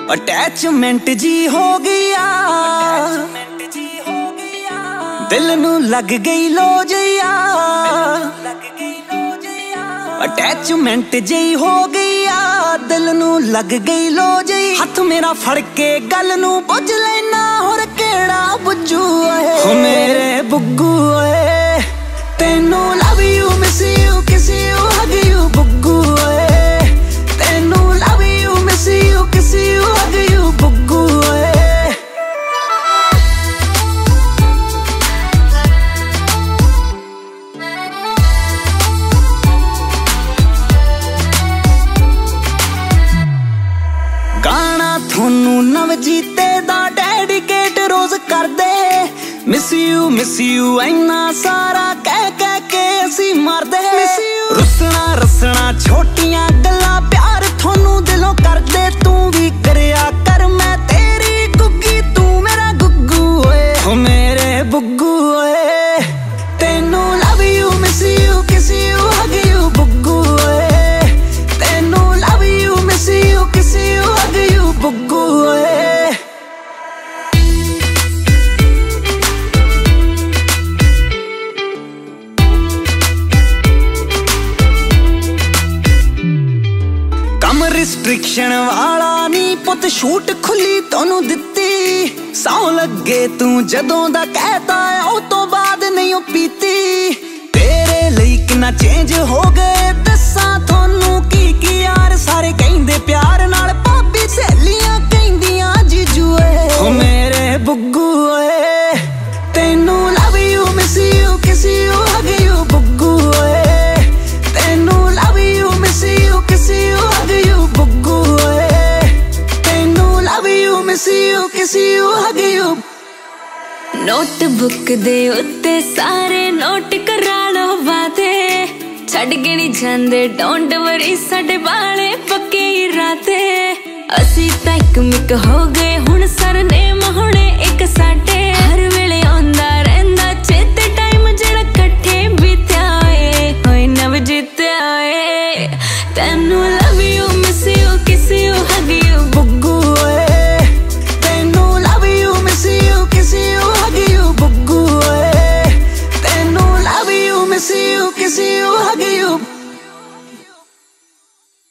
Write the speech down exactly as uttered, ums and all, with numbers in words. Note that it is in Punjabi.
ਅਟੈਚਮੈਂਟ ਜੀ ਹੋ ਗਿਆ, ਦਿਲ ਨੂੰ ਲੱਗ ਗਈ ਲੋਜਿਆ। ਅਟੈਚਮੈਂਟ ਜੀ ਹੋ ਗਿਆ, ਦਿਲ ਨੂੰ ਲੱਗ ਗਈ ਲੋਜਿਆ। ਹੱਥ ਮੇਰਾ ਫੜ ਕੇ ਗੱਲ ਨੂੰ ਪੁੱਛ ਲੈਣਾ, ਹੋਰ ਕਿਹੜਾ ਬੁੱਝੂ ਓਏ ਹੋ ਮੇਰੇ ਬੁੱਗੂ ਓਏ। ਤੈਨੂੰ love you miss you kiss you hug you ਬੁੱਗੂ ਓਏ। ਤੈਨੂੰ love you miss you kiss you hug you ਬੁੱਗੂ ਓਏ। ਗਾਣਾ ਤੁਹਾਨੂੰ ਨਵਜੀਤੇ ਦਾ ਡੈਡੀਕੇਟ ਰੋਜ਼ ਕਰਦੇ। ਮਿਸ ਯੂ ਮਿਸ ਯੂ ਇੰਨਾ ਸਾਰਾ ਕਹਿ ਕਹਿ ਕੇ ਅਸੀਂ ਮਰਦੇ। ਰੁੱਸਣਾ ਰਸਣਾ ਛੋਟੀਆਂ ਗੱਲਾਂ ਪਿਆਰ ਤੁਹਾਨੂੰ ਦਿਲੋਂ ਕਰਦੇ। ਤੂੰ ਵੀ ਕਰਿਆ ਕਰ ਮੈਂ ਤੇਰੀ ਗੁੱਗੀ, ਤੂੰ ਮੇਰਾ ਗੁੱਗੂ ਓਏ ਹੋ ਮੇਰੇ ਬੁੱਗੂ ਓਏ। ਤੈਨੂੰ love you miss you kiss you hug you ਬੁੱਗੂ ਓਏ। ਤੈਨੂੰ love you miss you kiss you hug you ਬੁੱਗੂ ਓਏ। ਰਿਸਟ੍ਰਿਕਸ਼ਨ ਵਾਲਾ ਨੀ ਪੁੱਤ, ਛੂਟ ਖੁੱਲੀ ਤੁਹਾਨੂੰ ਦਿੱਤੀ। ਸੌ ਲੱਗੇ ਤੂੰ ਜਦੋਂ ਦਾ ਕਹਿਤਾ, ਉਹ ਤੋਂ ਬਾਅਦ ਨਹੀਂ ਉਹ ਪੀਤੀ। ਤੇਰੇ ਲਈ ਕਿੰਨਾ ਚੇਂਜ ਹੋ ਗਏ ਦੱਸਾਂ ਤੁਹਾਨੂੰ ਕੀ ਕੀ ਯਾਰ। ਸਾਰੇ ਕਹਿੰਦੇ ਪਿਆਰ ਨਾਲ ਭਾਬੀ, ਸਹੇਲੀਆਂ ਕਹਿੰਦੀਆਂ ਜੀਜੂ ਓਏ ਹੋ ਮੇਰੇ ਬੁੱਗੂ ਓਏ। ਤੈਨੂੰ love you miss you kiss you hug you ਬੁੱਗੂ ਓਏ। ਤੈਨੂੰ love you miss you kiss you hug you ਬੁੱਗੂ ਓਏ। ਤੈਨੂੰ love you miss you kiss you hug you. Notebook ਦੇ ਉੱਤੇ ਸਾਰੇ ਨੋਟ ਕਰਾ ਲੋ ਵਾਦੇ, ਛੱਡ ਕੇ ਨਹੀਂ ਜਾਂਦੇ ਡੋਂਟ ਵਰੀ ਸਾਡੇ ਵਾਲੇ ਪੱਕੇ ਇਰਾਦੇ। ਅਸੀਂ ਤਾਂ ਇੱਕ ਮਿਕ ਹੋ ਗਏ